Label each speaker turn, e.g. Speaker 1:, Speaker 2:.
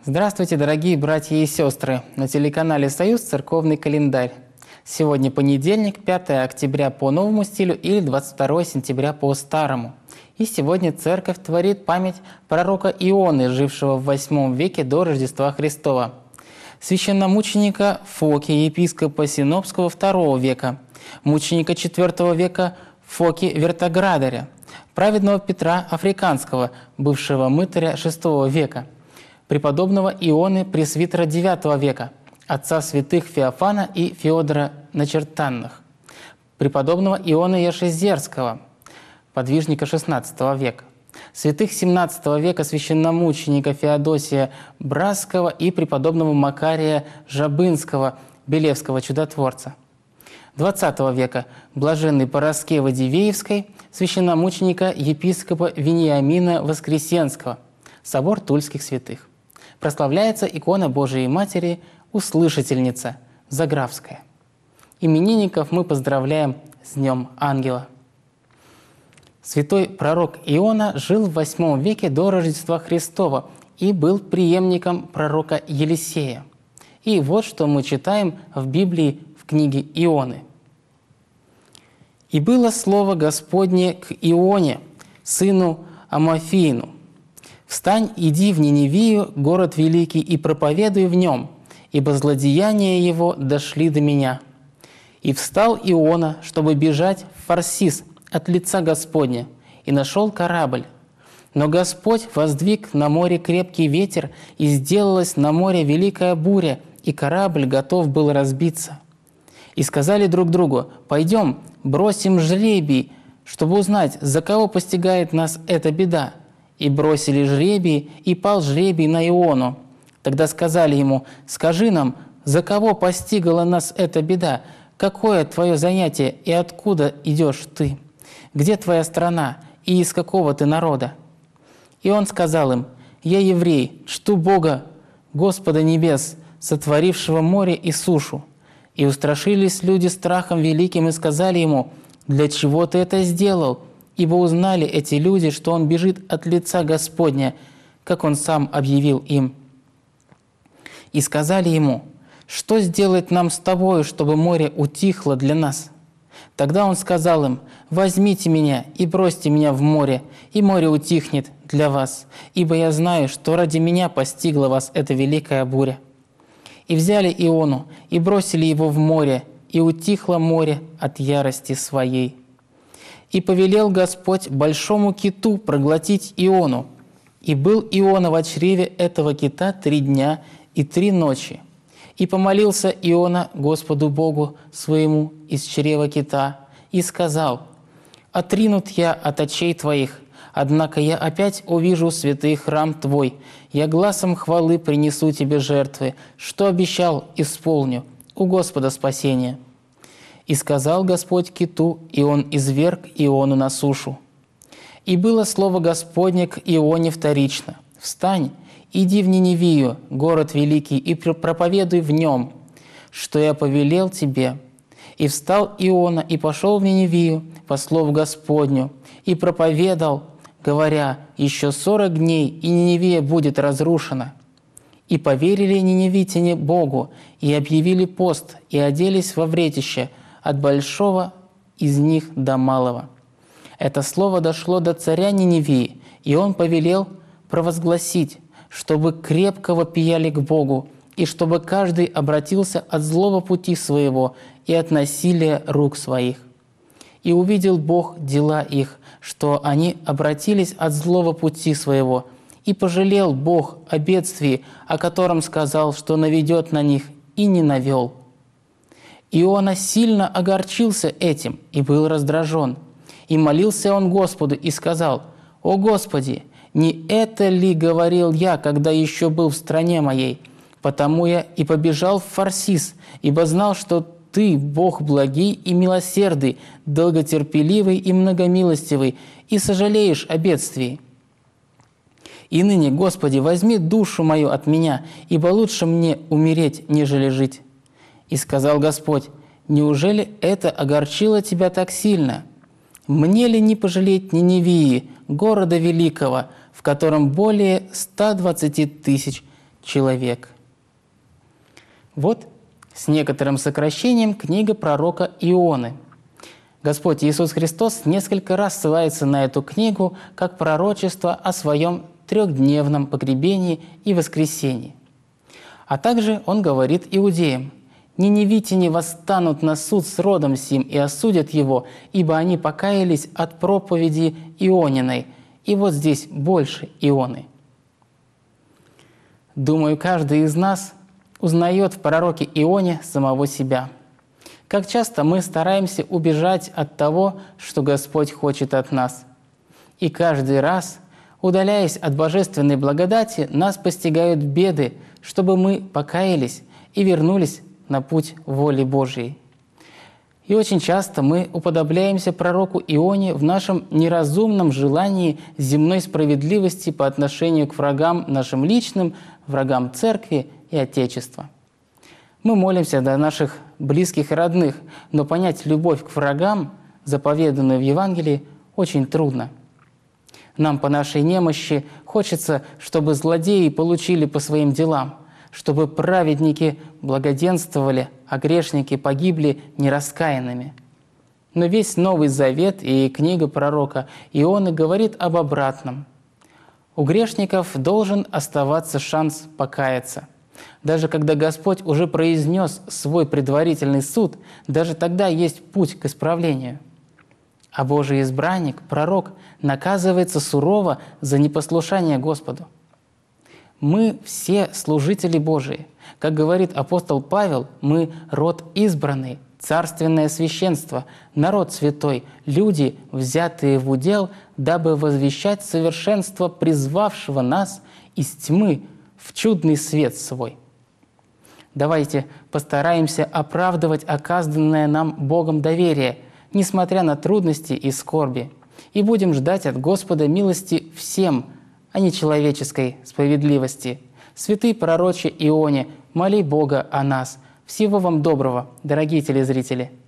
Speaker 1: Здравствуйте, дорогие братья и сестры! На телеканале «Союз» церковный календарь. Сегодня понедельник, 5 октября по новому стилю или 22 сентября по старому. И сегодня церковь творит память пророка Ионы, жившего в 8 веке до Рождества Христова, священномученика Фоки, епископа Синопского II века, мученика IV века Фоки Вертоградаря, праведного Петра Африканского, бывшего мытаря VI века, преподобного Ионы Пресвитера IX века, отца святых Феофана и Феодора Начертанных, преподобного Иона Яшезерского, подвижника XVI века, святых XVII века священномученика Феодосия Бразского и преподобного Макария Жабынского, белевского чудотворца, XX века блаженной Параскевы Дивеевской, священномученика епископа Вениамина Воскресенского, собор Тульских святых. Прославляется икона Божией Матери Услышательница Заграфская. Именинников мы поздравляем с Днем Ангела. Святой пророк Иона жил в 8 веке до Рождества Христова и был преемником пророка Елисея. И вот что мы читаем в Библии в книге Ионы. «И было слово Господне к Ионе, сыну Амофиину: «Встань, иди в Ниневию, город великий, и проповедуй в нем, ибо злодеяния его дошли до меня». И встал Иона, чтобы бежать в Фарсис от лица Господня, и нашел корабль. Но Господь воздвиг на море крепкий ветер, и сделалась на море великая буря, и корабль готов был разбиться. И сказали друг другу: «Пойдем, бросим жребий, чтобы узнать, за кого постигает нас эта беда». И бросили жребий, и пал жребий на Иону. Тогда сказали ему: «Скажи нам, за кого постигла нас эта беда? Какое твое занятие и откуда идешь ты? Где твоя страна и из какого ты народа?» И он сказал им: «Я еврей, чту Бога, Господа небес, сотворившего море и сушу». И устрашились люди страхом великим и сказали ему: «Для чего ты это сделал?» Ибо узнали эти люди, что он бежит от лица Господня, как он сам объявил им. И сказали ему: «Что сделать нам с тобою, чтобы море утихло для нас?» Тогда он сказал им: «Возьмите меня и бросьте меня в море, и море утихнет для вас, ибо я знаю, что ради меня постигла вас эта великая буря». И взяли Иону, и бросили его в море, и утихло море от ярости своей. И повелел Господь большому киту проглотить Иону. И был Иона во чреве этого кита 3 дня и 3 ночи. И помолился Иона Господу Богу своему из чрева кита, и сказал: «Отринут я от очей твоих, однако я опять увижу святый храм твой, я гласом хвалы принесу тебе жертвы, что обещал, исполню, у Господа спасение». И сказал Господь киту, и он изверг Иону на сушу. И было слово Господне к Ионе вторично: «Встань, иди в Ниневию, город великий, и проповедуй в нем, что я повелел тебе». И встал Иона, и пошел в Ниневию по слову Господню, и проповедал, говоря: «Еще 40 дней, и Ниневия будет разрушена». И поверили ниневитяне Богу, и объявили пост, и оделись во вретище, от большого из них до малого. Это слово дошло до царя Ниневии, и он повелел провозгласить, чтобы крепко вопияли к Богу, и чтобы каждый обратился от злого пути своего и от насилия рук своих. И увидел Бог дела их, что они обратились от злого пути своего, и пожалел Бог о бедствии, о котором сказал, что наведет на них, и не навел. Иона сильно огорчился этим и был раздражен. И молился он Господу и сказал: «О Господи, не это ли говорил я, когда еще был в стране моей? Потому я и побежал в Фарсис, ибо знал, что Ты, Бог благий и милосердный, долготерпеливый и многомилостивый, и сожалеешь о бедствии. И ныне, Господи, возьми душу мою от меня, ибо лучше мне умереть, нежели жить». И сказал Господь: «Неужели это огорчило тебя так сильно? Мне ли не пожалеть Ниневии, города великого, в котором более 120 тысяч человек». Вот с некоторым сокращением книга пророка Ионы. Господь Иисус Христос несколько раз ссылается на эту книгу как пророчество о своем трехдневном погребении и воскресении. А также Он говорит иудеям: «Ниневитяне восстанут на суд с родом сим и осудят его, ибо они покаялись от проповеди Иониной». И вот здесь больше Ионы. Думаю, каждый из нас узнает в пророке Ионе самого себя. Как часто мы стараемся убежать от того, что Господь хочет от нас. И каждый раз, удаляясь от божественной благодати, нас постигают беды, чтобы мы покаялись и вернулись на путь воли Божьей. И очень часто мы уподобляемся пророку Ионе в нашем неразумном желании земной справедливости по отношению к врагам нашим личным, врагам Церкви и Отечества. Мы молимся за наших близких и родных, но понять любовь к врагам, заповеданную в Евангелии, очень трудно. Нам по нашей немощи хочется, чтобы злодеи получили по своим делам, чтобы праведники благоденствовали, а грешники погибли нераскаянными. Но весь Новый Завет и книга пророка Ионы говорит об обратном. У грешников должен оставаться шанс покаяться. Даже когда Господь уже произнес свой предварительный суд, даже тогда есть путь к исправлению. А Божий избранник, пророк, наказывается сурово за непослушание Господу. Мы все служители Божии. Как говорит апостол Павел, мы род избранный, царственное священство, народ святой, люди, взятые в удел, дабы возвещать совершенство призвавшего нас из тьмы в чудный свет свой. Давайте постараемся оправдывать оказанное нам Богом доверие, несмотря на трудности и скорби, и будем ждать от Господа милости всем, а не человеческой справедливости. Святый пророче Ионе, моли Бога о нас. Всего вам доброго, дорогие телезрители!